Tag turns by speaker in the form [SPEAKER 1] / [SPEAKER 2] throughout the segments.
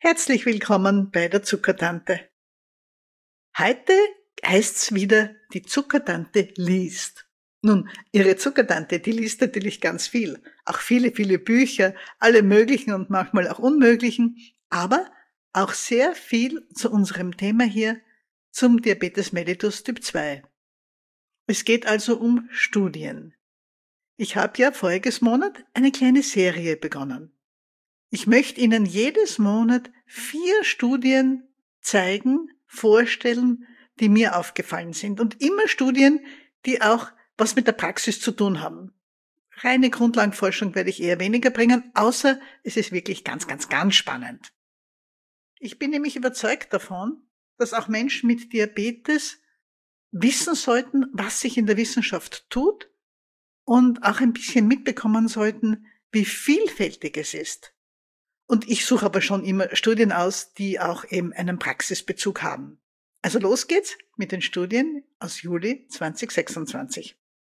[SPEAKER 1] Herzlich willkommen bei der Zuckertante. Heute heißt's wieder, die Zuckertante liest. Nun, Ihre Zuckertante, die liest natürlich ganz viel. Auch viele, viele Bücher, alle möglichen und manchmal auch unmöglichen, aber auch sehr viel zu unserem Thema hier, zum Diabetes mellitus Typ 2. Es geht also um Studien. Ich habe ja voriges Monat eine kleine Serie begonnen. Ich möchte Ihnen jedes Monat 4 Studien zeigen, vorstellen, die mir aufgefallen sind. Und immer Studien, die auch was mit der Praxis zu tun haben. Reine Grundlagenforschung werde ich eher weniger bringen, außer es ist wirklich ganz, ganz, ganz spannend. Ich bin nämlich überzeugt davon, dass auch Menschen mit Diabetes wissen sollten, was sich in der Wissenschaft tut und auch ein bisschen mitbekommen sollten, wie vielfältig es ist. Und ich suche aber schon immer Studien aus, die auch eben einen Praxisbezug haben. Also los geht's mit den Studien aus Juli 2026.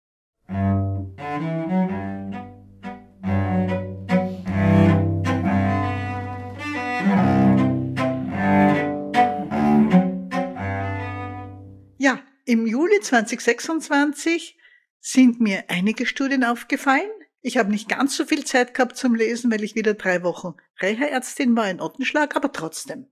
[SPEAKER 1] Ja, im Juli 2026 sind mir einige Studien aufgefallen. Ich habe nicht ganz so viel Zeit gehabt zum Lesen, weil ich wieder 3 Wochen Reha-Ärztin war in Ottenschlag, aber trotzdem.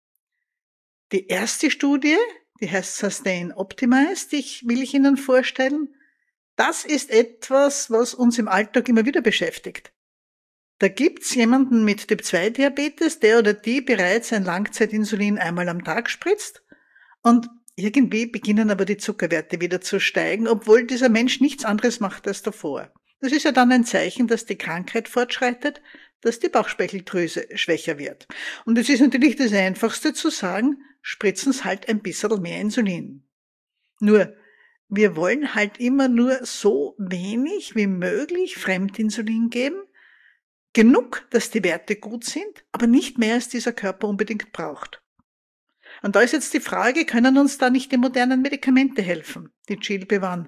[SPEAKER 1] Die erste Studie, die heißt Sustain Optimize, will ich Ihnen vorstellen. Das ist etwas, was uns im Alltag immer wieder beschäftigt. Da gibt's jemanden mit Typ-2-Diabetes, der oder die bereits ein Langzeitinsulin einmal am Tag spritzt und irgendwie beginnen aber die Zuckerwerte wieder zu steigen, obwohl dieser Mensch nichts anderes macht als davor. Das ist ja dann ein Zeichen, dass die Krankheit fortschreitet, dass die Bauchspeicheldrüse schwächer wird. Und es ist natürlich das Einfachste zu sagen, spritzen Sie halt ein bisschen mehr Insulin. Nur, wir wollen halt immer nur so wenig wie möglich Fremdinsulin geben, genug, dass die Werte gut sind, aber nicht mehr, als dieser Körper unbedingt braucht. Und da ist jetzt die Frage, können uns da nicht die modernen Medikamente helfen, die GLP-1?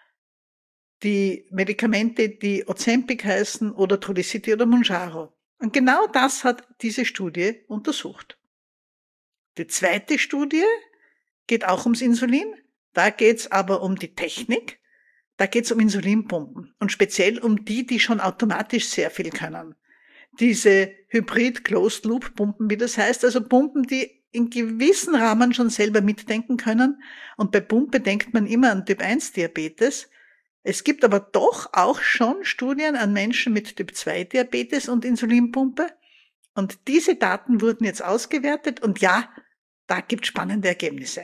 [SPEAKER 1] Die Medikamente, die Ozempic heißen oder Trulicity oder Mounjaro. Und genau das hat diese Studie untersucht. Die zweite Studie geht auch ums Insulin. Da geht's aber um die Technik. Da geht's um Insulinpumpen und speziell um die schon automatisch sehr viel können. Diese Hybrid-Closed-Loop-Pumpen, wie das heißt, also Pumpen, die in gewissen Rahmen schon selber mitdenken können. Und bei Pumpe denkt man immer an Typ-1-Diabetes. Es gibt aber doch auch schon Studien an Menschen mit Typ-2-Diabetes und Insulinpumpe. Und diese Daten wurden jetzt ausgewertet und ja, da gibt es spannende Ergebnisse.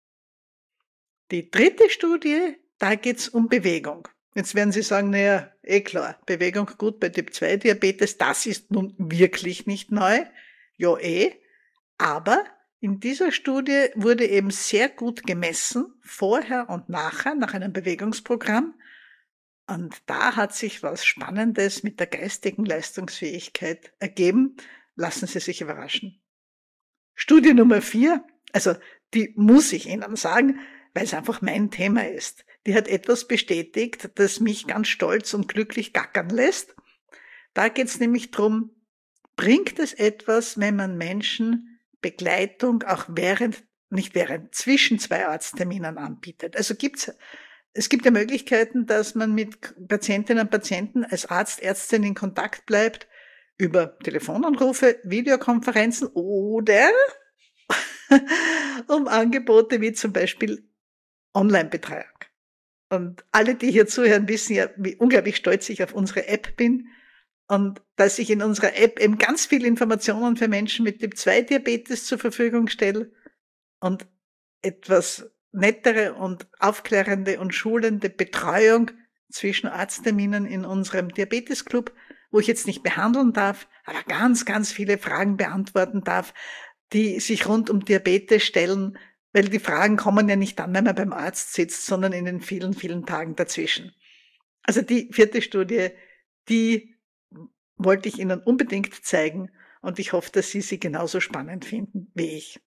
[SPEAKER 1] Die dritte Studie, da geht es um Bewegung. Jetzt werden Sie sagen, naja, klar, Bewegung gut bei Typ-2-Diabetes, das ist nun wirklich nicht neu. Ja, aber in dieser Studie wurde eben sehr gut gemessen, vorher und nachher, nach einem Bewegungsprogramm. Und da hat sich was Spannendes mit der geistigen Leistungsfähigkeit ergeben. Lassen Sie sich überraschen. Studie Nummer 4, also die muss ich Ihnen sagen, weil es einfach mein Thema ist. Die hat etwas bestätigt, das mich ganz stolz und glücklich gackern lässt. Da geht es nämlich drum, bringt es etwas, wenn man Menschen Begleitung auch zwischen 2 Arztterminen anbietet. Also es gibt ja Möglichkeiten, dass man mit Patientinnen und Patienten als Arzt, Ärztin in Kontakt bleibt über Telefonanrufe, Videokonferenzen oder um Angebote wie zum Beispiel Online-Betreuung. Und alle, die hier zuhören, wissen ja, wie unglaublich stolz ich auf unsere App bin und dass ich in unserer App eben ganz viele Informationen für Menschen mit Typ-2-Diabetes zur Verfügung stelle und etwas nettere und aufklärende und schulende Betreuung zwischen Arztterminen in unserem Diabetesclub, wo ich jetzt nicht behandeln darf, aber ganz, ganz viele Fragen beantworten darf, die sich rund um Diabetes stellen, weil die Fragen kommen ja nicht dann, wenn man beim Arzt sitzt, sondern in den vielen, vielen Tagen dazwischen. Also die 4. Studie, die wollte ich Ihnen unbedingt zeigen und ich hoffe, dass Sie sie genauso spannend finden wie ich.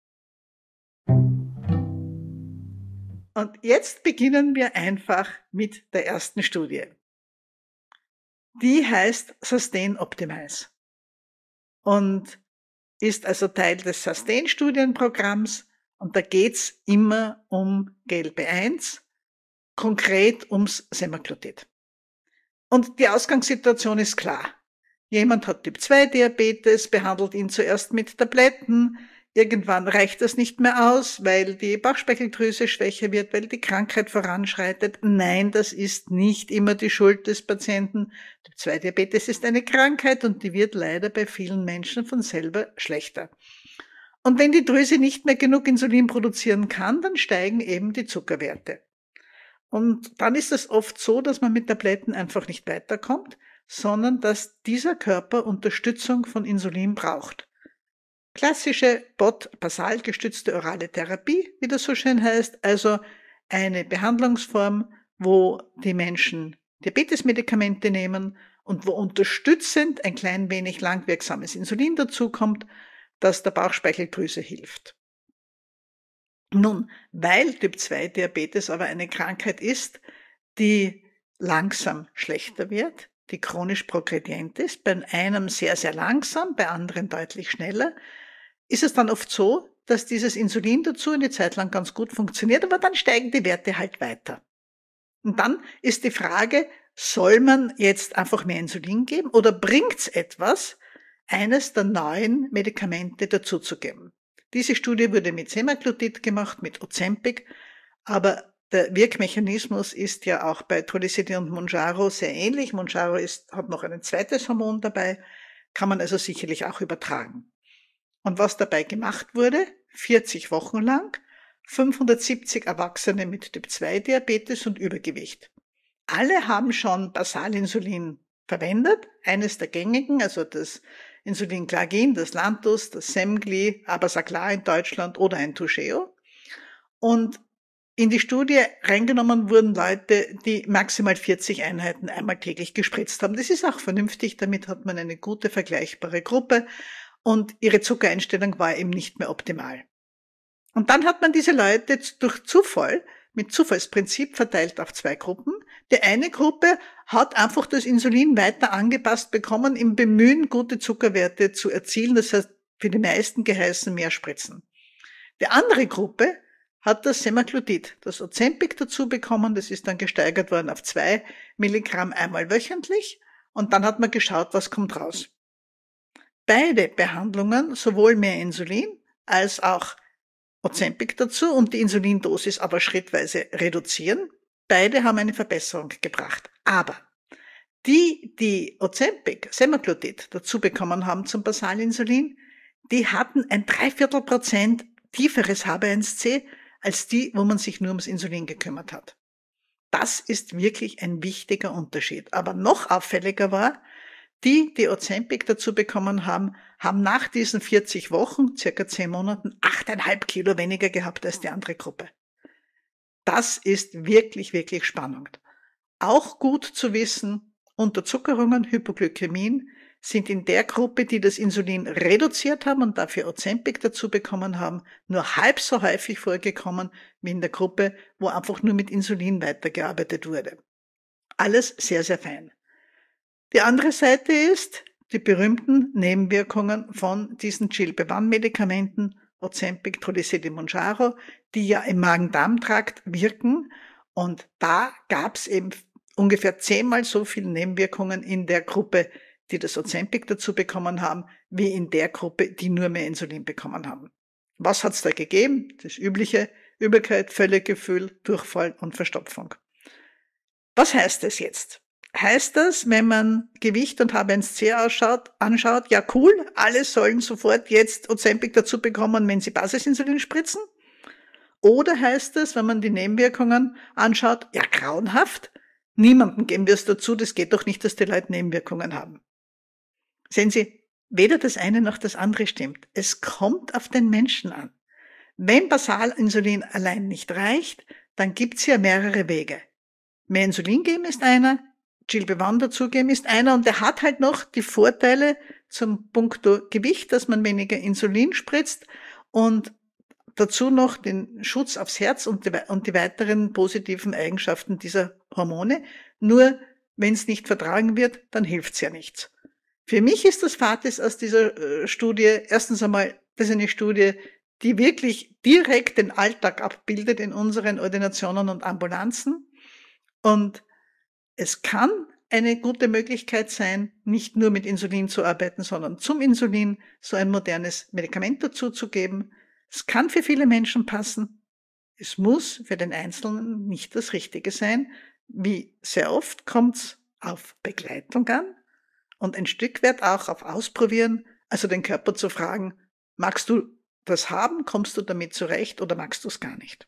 [SPEAKER 1] Und jetzt beginnen wir einfach mit der ersten Studie. Die heißt Sustain Optimize. Und ist also Teil des Sustain-Studienprogramms und da geht's immer um GLP-1, konkret ums Semaglutid. Und die Ausgangssituation ist klar. Jemand hat Typ-2-Diabetes, behandelt ihn zuerst mit Tabletten. Irgendwann reicht das nicht mehr aus, weil die Bauchspeicheldrüse schwächer wird, weil die Krankheit voranschreitet. Nein, das ist nicht immer die Schuld des Patienten. Typ-2-Diabetes ist eine Krankheit und die wird leider bei vielen Menschen von selber schlechter. Und wenn die Drüse nicht mehr genug Insulin produzieren kann, dann steigen eben die Zuckerwerte. Und dann ist es oft so, dass man mit Tabletten einfach nicht weiterkommt, sondern dass dieser Körper Unterstützung von Insulin braucht. Klassische basal gestützte orale Therapie, wie das so schön heißt, also eine Behandlungsform, wo die Menschen Diabetesmedikamente nehmen und wo unterstützend ein klein wenig langwirksames Insulin dazukommt, das der Bauchspeicheldrüse hilft. Nun, weil Typ-2-Diabetes aber eine Krankheit ist, die langsam schlechter wird, die chronisch progredient ist, bei einem sehr, sehr langsam, bei anderen deutlich schneller, ist es dann oft so, dass dieses Insulin dazu eine Zeit lang ganz gut funktioniert, aber dann steigen die Werte halt weiter. Und dann ist die Frage, soll man jetzt einfach mehr Insulin geben oder bringt's etwas, eines der neuen Medikamente dazuzugeben? Diese Studie wurde mit Semaglutid gemacht, mit Ozempic, aber der Wirkmechanismus ist ja auch bei Trulicity und Mounjaro sehr ähnlich. Mounjaro hat noch ein zweites Hormon dabei, kann man also sicherlich auch übertragen. Und was dabei gemacht wurde, 40 Wochen lang, 570 Erwachsene mit Typ-2-Diabetes und Übergewicht. Alle haben schon Basalinsulin verwendet, eines der gängigen, also das Insulin Glargin, das Lantus, das Semglee, Abasaglar in Deutschland oder ein Toujeo. Und in die Studie reingenommen wurden Leute, die maximal 40 Einheiten einmal täglich gespritzt haben. Das ist auch vernünftig, damit hat man eine gute, vergleichbare Gruppe und ihre Zuckereinstellung war eben nicht mehr optimal. Und dann hat man diese Leute durch Zufall, mit Zufallsprinzip verteilt auf 2 Gruppen. Die eine Gruppe hat einfach das Insulin weiter angepasst bekommen, im Bemühen, gute Zuckerwerte zu erzielen. Das heißt, für die meisten geheißen mehr spritzen. Die andere Gruppe hat das Semaglutid, das Ozempic dazu bekommen. Das ist dann gesteigert worden auf 2 Milligramm einmal wöchentlich. Und dann hat man geschaut, was kommt raus. Beide Behandlungen, sowohl mehr Insulin als auch Ozempic dazu und die Insulindosis aber schrittweise reduzieren, beide haben eine Verbesserung gebracht. Aber die Ozempic, Semaglutid dazu bekommen haben zum Basalinsulin, die hatten ein 3/4% tieferes HbA1c als die, wo man sich nur ums Insulin gekümmert hat. Das ist wirklich ein wichtiger Unterschied. Aber noch auffälliger war, die Ozempic dazu bekommen haben, haben nach diesen 40 Wochen, circa 10 Monaten, 8,5 Kilo weniger gehabt als die andere Gruppe. Das ist wirklich, wirklich spannend. Auch gut zu wissen, Unterzuckerungen, Hypoglykämien sind in der Gruppe, die das Insulin reduziert haben und dafür Ozempic dazu bekommen haben, nur halb so häufig vorgekommen wie in der Gruppe, wo einfach nur mit Insulin weitergearbeitet wurde. Alles sehr, sehr fein. Die andere Seite ist die berühmten Nebenwirkungen von diesen GLP-1-Medikamenten, Ozempic, Trulicity, Mounjaro, die ja im Magen-Darm-Trakt wirken. Und da gab es eben ungefähr 10-mal so viele Nebenwirkungen in der Gruppe, die das Ozempic dazu bekommen haben, wie in der Gruppe, die nur mehr Insulin bekommen haben. Was hat's da gegeben? Das übliche: Übelkeit, Völlegefühl, Durchfall und Verstopfung. Was heißt das jetzt? Heißt das, wenn man Gewicht und HbA1c anschaut, ja cool, alle sollen sofort jetzt Ozempic dazu bekommen, wenn sie Basisinsulin spritzen? Oder heißt das, wenn man die Nebenwirkungen anschaut, ja grauenhaft, niemandem geben wir es dazu, das geht doch nicht, dass die Leute Nebenwirkungen haben. Sehen Sie, weder das eine noch das andere stimmt. Es kommt auf den Menschen an. Wenn Basalinsulin allein nicht reicht, dann gibt's ja mehrere Wege. Mehr Insulin geben ist einer, GLP-1 dazugeben ist einer und der hat halt noch die Vorteile zum Punkto Gewicht, dass man weniger Insulin spritzt und dazu noch den Schutz aufs Herz und die weiteren positiven Eigenschaften dieser Hormone. Nur wenn es nicht vertragen wird, dann hilft's ja nichts. Für mich ist das Fazit aus dieser Studie erstens einmal, das ist eine Studie, die wirklich direkt den Alltag abbildet in unseren Ordinationen und Ambulanzen. Und es kann eine gute Möglichkeit sein, nicht nur mit Insulin zu arbeiten, sondern zum Insulin so ein modernes Medikament dazuzugeben. Es kann für viele Menschen passen. Es muss für den Einzelnen nicht das Richtige sein. Wie sehr oft kommt es auf Begleitung an und ein Stück weit auch auf Ausprobieren, also den Körper zu fragen, magst du das haben, kommst du damit zurecht oder magst du es gar nicht?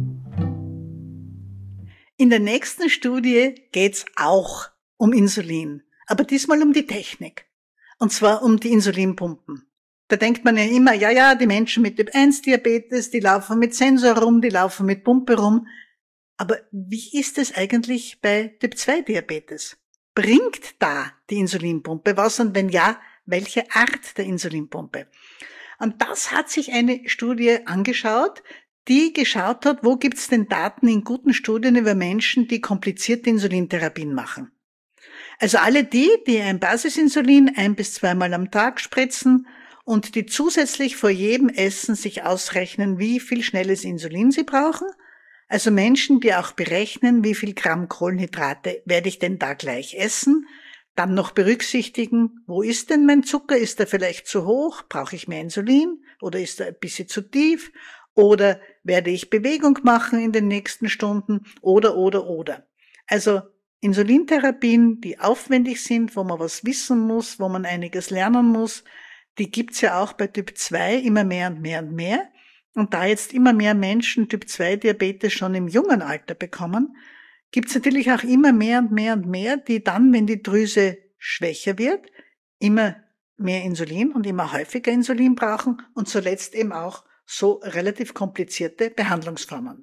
[SPEAKER 1] In der nächsten Studie geht's auch um Insulin, aber diesmal um die Technik. Und zwar um die Insulinpumpen. Da denkt man ja immer, ja, die Menschen mit Typ-1-Diabetes, die laufen mit Sensor rum, die laufen mit Pumpe rum. Aber wie ist es eigentlich bei Typ-2-Diabetes? Bringt da die Insulinpumpe was und wenn ja, welche Art der Insulinpumpe? Und das hat sich eine Studie angeschaut, die geschaut hat, wo gibt's denn Daten in guten Studien über Menschen, die komplizierte Insulintherapien machen. Also alle die ein Basisinsulin 1 bis 2 Mal am Tag spritzen und die zusätzlich vor jedem Essen sich ausrechnen, wie viel schnelles Insulin sie brauchen. Also Menschen, die auch berechnen, wie viel Gramm Kohlenhydrate werde ich denn da gleich essen. Dann noch berücksichtigen, wo ist denn mein Zucker? Ist er vielleicht zu hoch? Brauche ich mehr Insulin? Oder ist er ein bisschen zu tief? Oder werde ich Bewegung machen in den nächsten Stunden? Oder. Also Insulintherapien, die aufwendig sind, wo man was wissen muss, wo man einiges lernen muss, die gibt's ja auch bei Typ 2 immer mehr und mehr und mehr. Und da jetzt immer mehr Menschen Typ 2 Diabetes schon im jungen Alter bekommen, gibt's natürlich auch immer mehr und mehr und mehr, die dann, wenn die Drüse schwächer wird, immer mehr Insulin und immer häufiger Insulin brauchen und zuletzt eben auch so relativ komplizierte Behandlungsformen.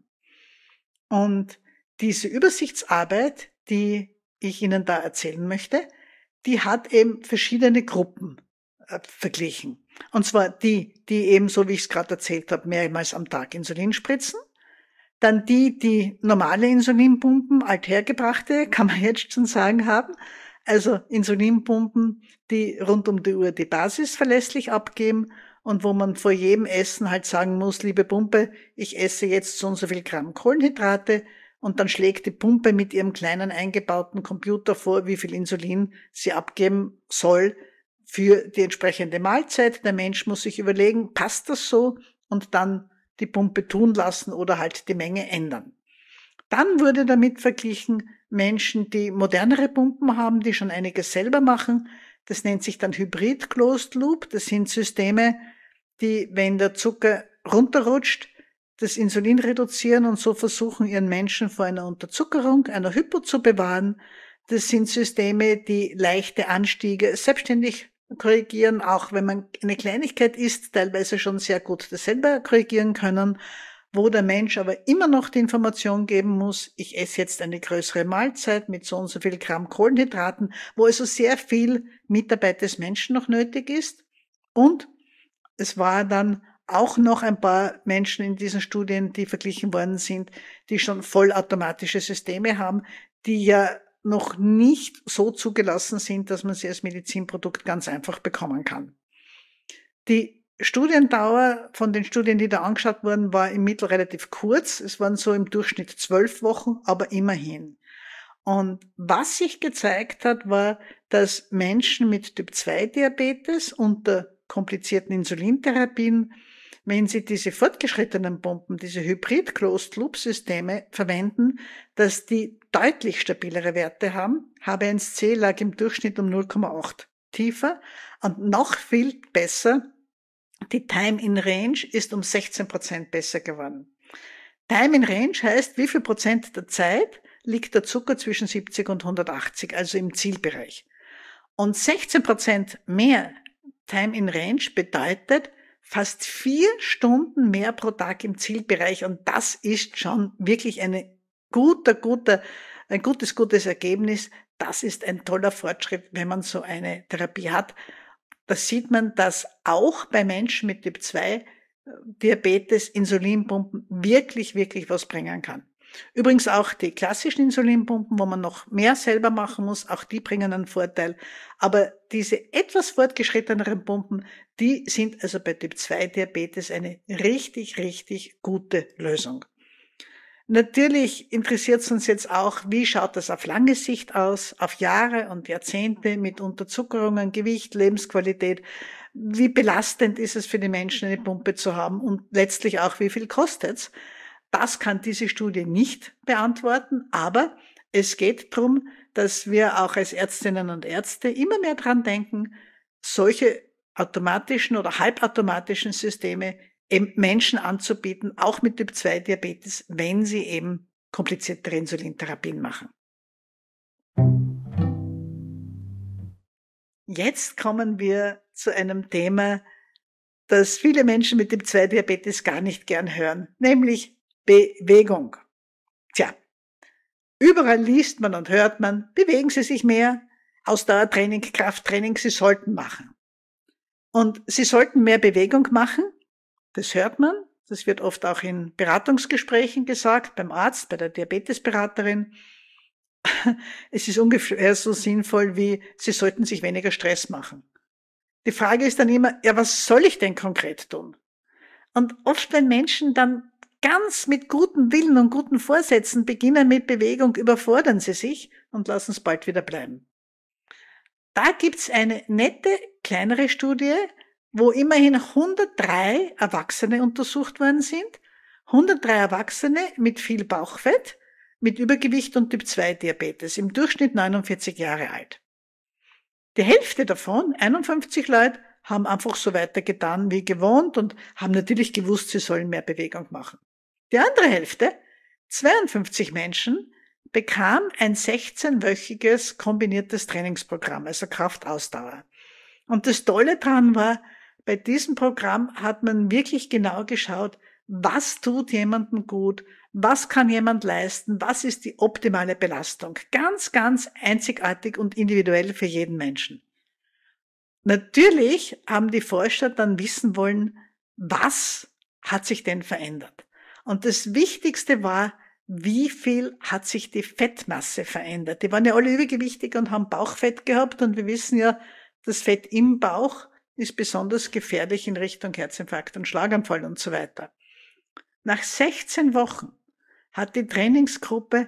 [SPEAKER 1] Und diese Übersichtsarbeit, die ich Ihnen da erzählen möchte, die hat eben verschiedene Gruppen verglichen. Und zwar die eben, so wie ich es gerade erzählt habe, mehrmals am Tag Insulin spritzen. Dann die normale Insulinpumpen, althergebrachte, kann man jetzt schon sagen, haben. Also Insulinpumpen, die rund um die Uhr die Basis verlässlich abgeben und wo man vor jedem Essen halt sagen muss, liebe Pumpe, ich esse jetzt so und so viel Gramm Kohlenhydrate und dann schlägt die Pumpe mit ihrem kleinen eingebauten Computer vor, wie viel Insulin sie abgeben soll für die entsprechende Mahlzeit. Der Mensch muss sich überlegen, passt das so? Und dann die Pumpe tun lassen oder halt die Menge ändern. Dann wurde damit verglichen Menschen, die modernere Pumpen haben, die schon einiges selber machen. Das nennt sich dann Hybrid Closed Loop. Das sind Systeme, die, wenn der Zucker runterrutscht, das Insulin reduzieren und so versuchen, ihren Menschen vor einer Unterzuckerung, einer Hypo zu bewahren. Das sind Systeme, die leichte Anstiege selbstständig korrigieren, auch wenn man eine Kleinigkeit isst, teilweise schon sehr gut das selber korrigieren können, wo der Mensch aber immer noch die Information geben muss, ich esse jetzt eine größere Mahlzeit mit so und so viel Gramm Kohlenhydraten, wo also sehr viel Mitarbeit des Menschen noch nötig ist. Und es war dann auch noch ein paar Menschen in diesen Studien, die verglichen worden sind, die schon vollautomatische Systeme haben, die ja noch nicht so zugelassen sind, dass man sie als Medizinprodukt ganz einfach bekommen kann. Die Studiendauer von den Studien, die da angeschaut wurden, war im Mittel relativ kurz. Es waren so im Durchschnitt 12 Wochen, aber immerhin. Und was sich gezeigt hat, war, dass Menschen mit Typ-2-Diabetes unter komplizierten Insulintherapien, wenn sie diese fortgeschrittenen Pumpen, diese Hybrid-Closed-Loop-Systeme verwenden, dass die deutlich stabilere Werte haben. HbA1c lag im Durchschnitt um 0,8 tiefer und noch viel besser, die Time in Range ist um 16% besser geworden. Time in Range heißt, wie viel Prozent der Zeit liegt der Zucker zwischen 70 und 180, also im Zielbereich. Und 16% mehr Time in Range bedeutet fast 4 Stunden mehr pro Tag im Zielbereich. Und das ist schon wirklich ein gutes Ergebnis. Das ist ein toller Fortschritt, wenn man so eine Therapie hat. Da sieht man, dass auch bei Menschen mit Typ 2 Diabetes Insulinpumpen wirklich was bringen kann. Übrigens auch die klassischen Insulinpumpen, wo man noch mehr selber machen muss, auch die bringen einen Vorteil. Aber diese etwas fortgeschritteneren Pumpen, die sind also bei Typ-2-Diabetes eine richtig, richtig gute Lösung. Natürlich interessiert es uns jetzt auch, wie schaut das auf lange Sicht aus, auf Jahre und Jahrzehnte mit Unterzuckerungen, Gewicht, Lebensqualität. Wie belastend ist es für die Menschen, eine Pumpe zu haben und letztlich auch, wie viel kostet's? Das kann diese Studie nicht beantworten, aber es geht darum, dass wir auch als Ärztinnen und Ärzte immer mehr dran denken, solche automatischen oder halbautomatischen Systeme eben Menschen anzubieten, auch mit Typ-2-Diabetes, wenn sie eben kompliziertere Insulintherapien machen. Jetzt kommen wir zu einem Thema, das viele Menschen mit Typ-2-Diabetes gar nicht gern hören, nämlich Bewegung. Tja, überall liest man und hört man, bewegen Sie sich mehr, Ausdauertraining, Krafttraining, Sie sollten machen. Und Sie sollten mehr Bewegung machen, das hört man, das wird oft auch in Beratungsgesprächen gesagt, beim Arzt, bei der Diabetesberaterin. Es ist ungefähr so sinnvoll wie, Sie sollten sich weniger Stress machen. Die Frage ist dann immer, ja, was soll ich denn konkret tun? Und oft, wenn Menschen dann ganz mit gutem Willen und guten Vorsätzen beginnen mit Bewegung, überfordern sie sich und lassen es bald wieder bleiben. Da gibt's eine nette, kleinere Studie, wo immerhin 103 Erwachsene untersucht worden sind. 103 Erwachsene mit viel Bauchfett, mit Übergewicht und Typ-2-Diabetes, im Durchschnitt 49 Jahre alt. Die Hälfte davon, 51 Leute, haben einfach so weitergetan wie gewohnt und haben natürlich gewusst, sie sollen mehr Bewegung machen. Die andere Hälfte, 52 Menschen, bekam ein 16-wöchiges kombiniertes Trainingsprogramm, also Kraftausdauer. Und das Tolle daran war, bei diesem Programm hat man wirklich genau geschaut, was tut jemandem gut, was kann jemand leisten, was ist die optimale Belastung. Ganz, ganz einzigartig und individuell für jeden Menschen. Natürlich haben die Forscher dann wissen wollen, was hat sich denn verändert? Und das Wichtigste war, wie viel hat sich die Fettmasse verändert? Die waren ja alle übergewichtig und haben Bauchfett gehabt und wir wissen ja, das Fett im Bauch ist besonders gefährlich in Richtung Herzinfarkt und Schlaganfall und so weiter. Nach 16 Wochen hat die Trainingsgruppe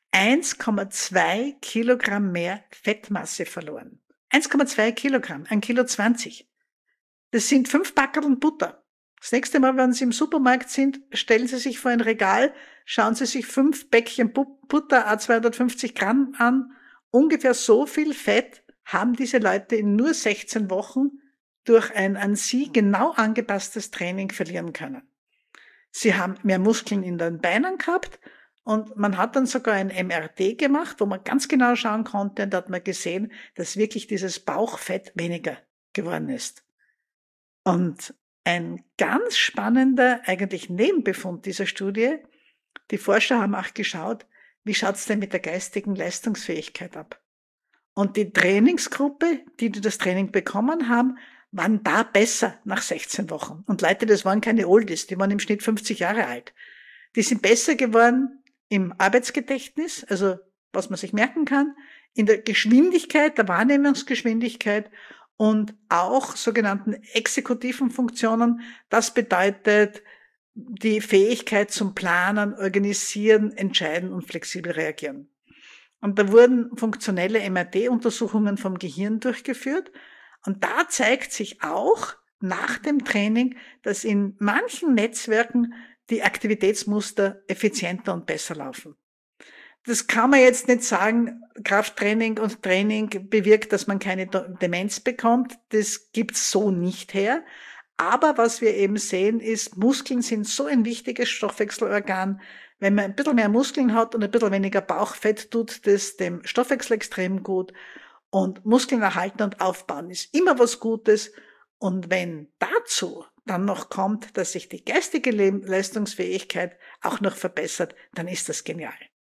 [SPEAKER 1] 1,2 Kilogramm mehr Fettmasse verloren. 1,2 Kilogramm, 1,20 Kilo. Das sind 5 Packerl Butter. Das nächste Mal, wenn Sie im Supermarkt sind, stellen Sie sich vor ein Regal, schauen Sie sich 5 Päckchen Butter, a 250 Gramm an. Ungefähr so viel Fett haben diese Leute in nur 16 Wochen durch ein an sie genau angepasstes Training verlieren können. Sie haben mehr Muskeln in den Beinen gehabt und man hat dann sogar ein MRT gemacht, wo man ganz genau schauen konnte und da hat man gesehen, dass wirklich dieses Bauchfett weniger geworden ist. Und ein ganz spannender eigentlich Nebenbefund dieser Studie, die Forscher haben auch geschaut, wie schaut's denn mit der geistigen Leistungsfähigkeit ab? Und die Trainingsgruppe, die das Training bekommen haben, waren da besser nach 16 Wochen. Und Leute, das waren keine Oldies, die waren im Schnitt 50 Jahre alt. Die sind besser geworden im Arbeitsgedächtnis, also was man sich merken kann, in der Geschwindigkeit, der Wahrnehmungsgeschwindigkeit und auch sogenannten exekutiven Funktionen. Das bedeutet die Fähigkeit zum Planen, Organisieren, Entscheiden und flexibel reagieren. Und da wurden funktionelle MRT-Untersuchungen vom Gehirn durchgeführt. Und da zeigt sich auch nach dem Training, dass in manchen Netzwerken die Aktivitätsmuster effizienter und besser laufen. Das kann man jetzt nicht sagen, Krafttraining und Training bewirkt, dass man keine Demenz bekommt. Das gibt's so nicht her. Aber was wir eben sehen ist, Muskeln sind so ein wichtiges Stoffwechselorgan. Wenn man ein bisschen mehr Muskeln hat und ein bisschen weniger Bauchfett, tut das dem Stoffwechsel extrem gut. Und Muskeln erhalten und aufbauen ist immer was Gutes. Und wenn dazu dann noch kommt, dass sich die geistige Leistungsfähigkeit auch noch verbessert, dann ist das genial.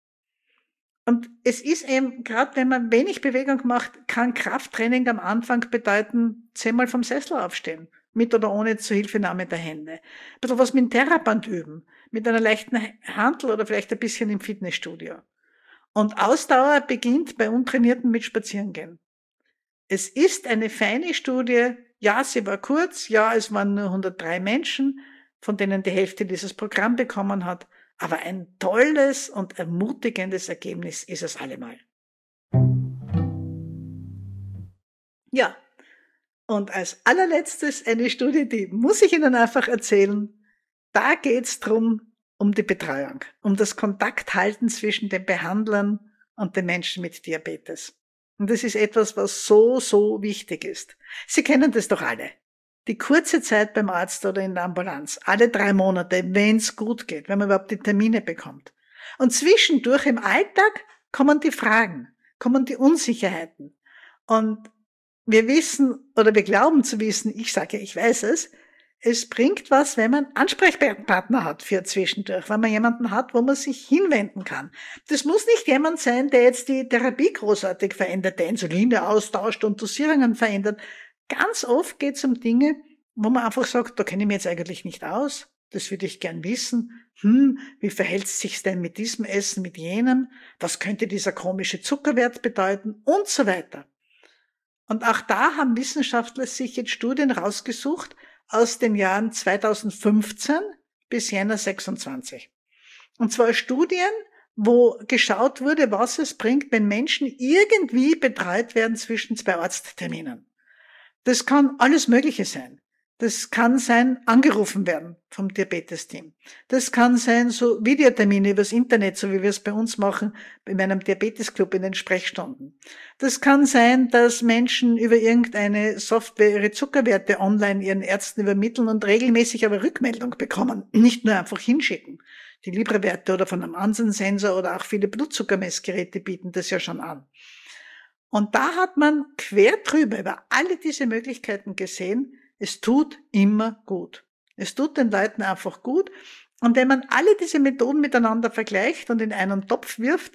[SPEAKER 1] Und es ist eben, gerade wenn man wenig Bewegung macht, kann Krafttraining am Anfang bedeuten, 10-mal vom Sessel aufstehen mit oder ohne Zuhilfenahme der Hände. Ein bisschen was mit dem Terraband üben, mit einer leichten Hantel oder vielleicht ein bisschen im Fitnessstudio. Und Ausdauer beginnt bei Untrainierten mit Spazierengehen. Es ist eine feine Studie. Ja, sie war kurz. Ja, es waren nur 103 Menschen, von denen die Hälfte dieses Programm bekommen hat. Aber ein tolles und ermutigendes Ergebnis ist es allemal. Ja, und als allerletztes eine Studie, die muss ich Ihnen einfach erzählen. Da geht's drum um die Betreuung, um das Kontakthalten zwischen den Behandlern und den Menschen mit Diabetes. Und das ist etwas, was so wichtig ist. Sie kennen das doch alle. Die kurze Zeit beim Arzt oder in der Ambulanz, alle 3 Monate, wenn's gut geht, wenn man überhaupt die Termine bekommt. Und zwischendurch im Alltag kommen die Fragen, kommen die Unsicherheiten. Und wir wissen oder wir glauben zu wissen, ich sage ja, ich weiß es bringt was, wenn man Ansprechpartner hat für zwischendurch, wenn man jemanden hat, wo man sich hinwenden kann. Das muss nicht jemand sein, der jetzt die Therapie großartig verändert, der Insuline austauscht und Dosierungen verändert. Ganz oft geht es um Dinge, wo man einfach sagt, da kenne ich mich jetzt eigentlich nicht aus. Das würde ich gern wissen. Wie verhält es sich denn mit diesem Essen, mit jenem? Was könnte dieser komische Zuckerwert bedeuten? Und so weiter. Und auch da haben Wissenschaftler sich jetzt Studien rausgesucht aus den Jahren 2015 bis Jänner 26. Und zwar Studien, wo geschaut wurde, was es bringt, wenn Menschen irgendwie betreut werden zwischen 2 Arztterminen. Das kann alles Mögliche sein. Das kann sein, angerufen werden vom Diabetesteam. Das kann sein, so Videotermine übers Internet, so wie wir es bei uns machen, in meinem Diabetesclub in den Sprechstunden. Das kann sein, dass Menschen über irgendeine Software ihre Zuckerwerte online ihren Ärzten übermitteln und regelmäßig aber Rückmeldung bekommen. Nicht nur einfach hinschicken. Die Libre-Werte oder von einem Ansensensor oder auch viele Blutzuckermessgeräte bieten das ja schon an. Und da hat man quer drüber über alle diese Möglichkeiten gesehen, es tut immer gut. Es tut den Leuten einfach gut. Und wenn man alle diese Methoden miteinander vergleicht und in einen Topf wirft,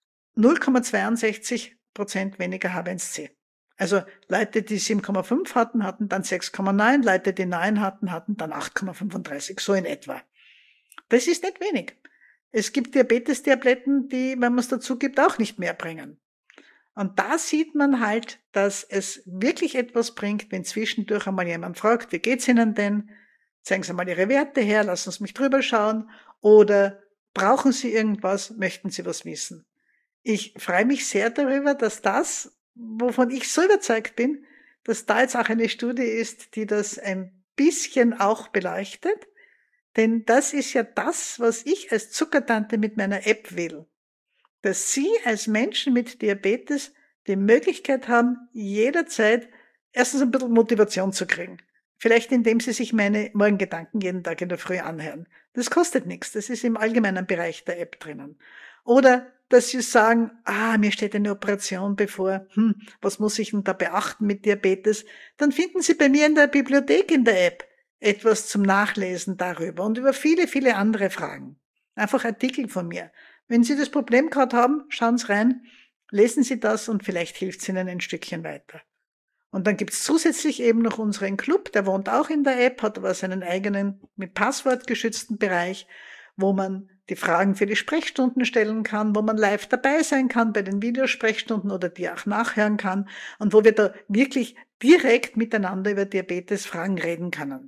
[SPEAKER 1] 0,62% weniger H1C. Also Leute, die 7,5 hatten, hatten dann 6,9, Leute, die 9 hatten dann 8,35, so in etwa. Das ist nicht wenig. Es gibt Diabetes-Tabletten, die, wenn man es dazu gibt, auch nicht mehr bringen. Und da sieht man halt, dass es wirklich etwas bringt, wenn zwischendurch einmal jemand fragt, wie geht's Ihnen denn? Zeigen Sie mal Ihre Werte her, lassen Sie mich drüber schauen. Oder brauchen Sie irgendwas? Möchten Sie was wissen? Ich freue mich sehr darüber, dass das, wovon ich so überzeugt bin, dass da jetzt auch eine Studie ist, die das ein bisschen auch beleuchtet. Denn das ist ja das, was ich als Zuckertante mit meiner App will. Dass Sie als Menschen mit Diabetes die Möglichkeit haben, jederzeit erstens ein bisschen Motivation zu kriegen. Vielleicht indem Sie sich meine Morgengedanken jeden Tag in der Früh anhören. Das kostet nichts, das ist im allgemeinen Bereich der App drinnen. Oder dass Sie sagen, mir steht eine Operation bevor, was muss ich denn da beachten mit Diabetes? Dann finden Sie bei mir in der Bibliothek in der App etwas zum Nachlesen darüber und über viele andere Fragen. Einfach Artikel von mir. Wenn Sie das Problem gerade haben, schauen Sie rein, lesen Sie das und vielleicht hilft es Ihnen ein Stückchen weiter. Und dann gibt es zusätzlich eben noch unseren Club, der wohnt auch in der App, hat aber seinen eigenen mit Passwort geschützten Bereich, wo man die Fragen für die Sprechstunden stellen kann, wo man live dabei sein kann bei den Videosprechstunden oder die auch nachhören kann und wo wir da wirklich direkt miteinander über Diabetesfragen reden können.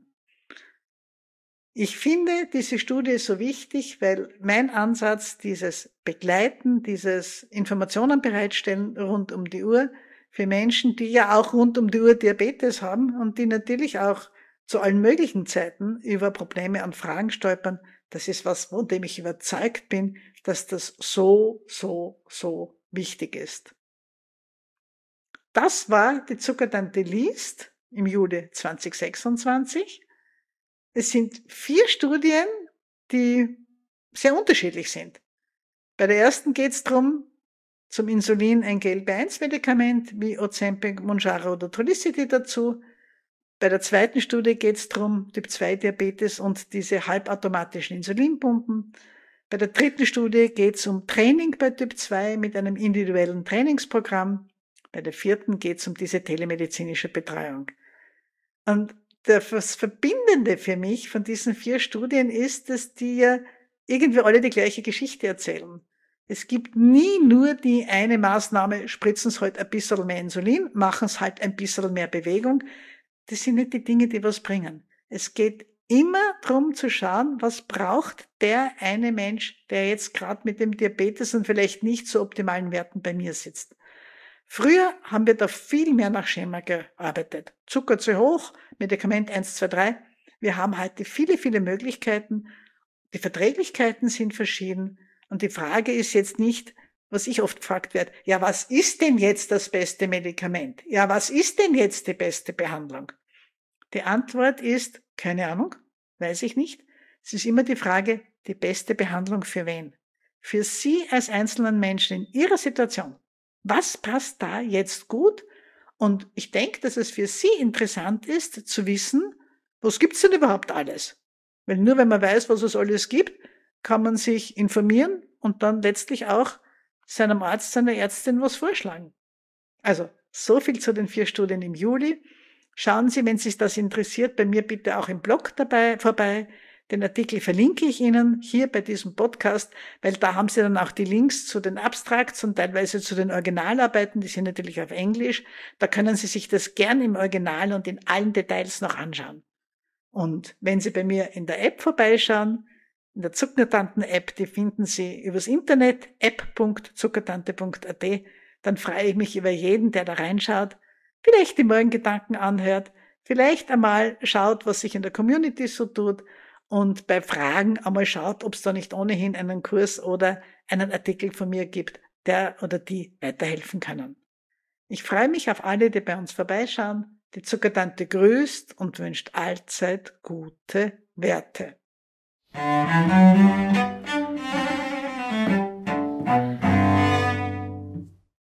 [SPEAKER 1] Ich finde diese Studie so wichtig, weil mein Ansatz, dieses Begleiten, dieses Informationen bereitstellen rund um die Uhr für Menschen, die ja auch rund um die Uhr Diabetes haben und die natürlich auch zu allen möglichen Zeiten über Probleme und Fragen stolpern, das ist was, von dem ich überzeugt bin, dass das so wichtig ist. Das war die Zuckertante liest im Juli 2026. Es sind 4 Studien, die sehr unterschiedlich sind. Bei der ersten geht es darum, zum Insulin ein GLP-1-Medikament wie Ozempic, Mounjaro oder Trulicity dazu. Bei der zweiten Studie geht es darum, Typ-2-Diabetes und diese halbautomatischen Insulinpumpen. Bei der dritten Studie geht es um Training bei Typ-2 mit einem individuellen Trainingsprogramm. Bei der vierten geht es um diese telemedizinische Betreuung. Und das Verbindende für mich von diesen 4 Studien ist, dass die ja irgendwie alle die gleiche Geschichte erzählen. Es gibt nie nur die eine Maßnahme, spritzen Sie halt ein bisschen mehr Insulin, machen Sie halt ein bisschen mehr Bewegung. Das sind nicht die Dinge, die was bringen. Es geht immer darum zu schauen, was braucht der eine Mensch, der jetzt gerade mit dem Diabetes und vielleicht nicht so optimalen Werten bei mir sitzt. Früher haben wir da viel mehr nach Schema gearbeitet. Zucker zu hoch, Medikament 1, 2, 3. Wir haben heute viele, viele Möglichkeiten. Die Verträglichkeiten sind verschieden. Und die Frage ist jetzt nicht, was ich oft gefragt werde, ja, was ist denn jetzt das beste Medikament? Ja, was ist denn jetzt die beste Behandlung? Die Antwort ist, keine Ahnung, weiß ich nicht. Es ist immer die Frage, die beste Behandlung für wen? Für Sie als einzelnen Menschen in Ihrer Situation. Was passt da jetzt gut? Und ich denke, dass es für Sie interessant ist, zu wissen, was gibt's denn überhaupt alles? Weil nur wenn man weiß, was es alles gibt, kann man sich informieren und dann letztlich auch seinem Arzt, seiner Ärztin was vorschlagen. Also, so viel zu den 4 Studien im Juli. Schauen Sie, wenn sich das interessiert, bei mir bitte auch im Blog vorbei. Den Artikel verlinke ich Ihnen hier bei diesem Podcast, weil da haben Sie dann auch die Links zu den Abstracts und teilweise zu den Originalarbeiten, die sind natürlich auf Englisch. Da können Sie sich das gern im Original und in allen Details noch anschauen. Und wenn Sie bei mir in der App vorbeischauen, in der Zuckertanten-App, die finden Sie übers Internet, app.zuckertante.at, dann freue ich mich über jeden, der da reinschaut, vielleicht die Morgengedanken anhört, vielleicht einmal schaut, was sich in der Community so tut und bei Fragen einmal schaut, ob es da nicht ohnehin einen Kurs oder einen Artikel von mir gibt, der oder die weiterhelfen können. Ich freue mich auf alle, die bei uns vorbeischauen. Die Zuckertante grüßt und wünscht allzeit gute Werte.